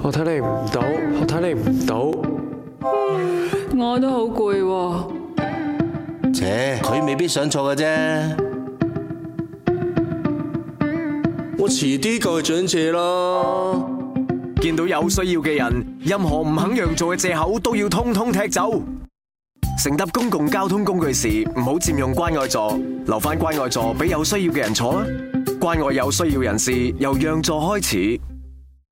我睇你唔到，我睇你唔到。 我都好攰喎。 切，佢未必想錯嘅啫。 我遲啲過去長借啦。 見到有需要嘅人，任何唔肯讓座嘅借口都要通通踢走。乘搭公共交通工具時，唔好佔用關愛座，留返關愛座俾有需要嘅人坐啦。關愛有需要人士，由讓座開始。